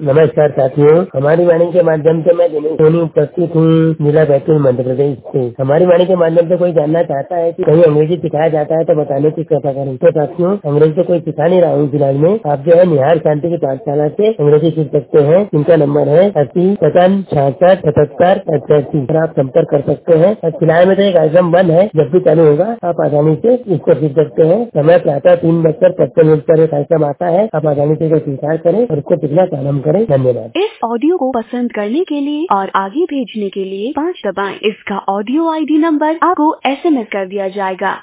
नमस्कार साथियों, हमारी वाणी के माध्यम से मैं दिनेश सोनी उपस्थित हूँ जिला बैतूल मध्य प्रदेश से। हमारी वाणी के माध्यम से कोई जानना चाहता है कि कहीं अंग्रेजी सिखाया जाता है तो बताने की कृपा करें। तो साथियों, अंग्रेजी तो कोई सिखा नहीं रहा हूँ फिलहाल में। आप जो है निहार शांति की पाठशाला से अंग्रेजी सीख सकते हैं। इनका नंबर है 80 57 66 78 88। पर आप संपर्क कर सकते हैं। और फिलहाल में तो एक कार्यक्रम बंद है, जब भी चालू होगा आप आसानी से इसको सीख सकते हैं। समय प्रातः 3:55 पर एक कार्यक्रम आता है। आप आसानी से इसको स्वीकार करें और इसको सीखना प्रारंभ करें। धन्यवाद। इस ऑडियो को पसंद करने के लिए और आगे भेजने के लिए 5 दबाएं। इसका ऑडियो ID नंबर आपको SMS कर दिया जाएगा।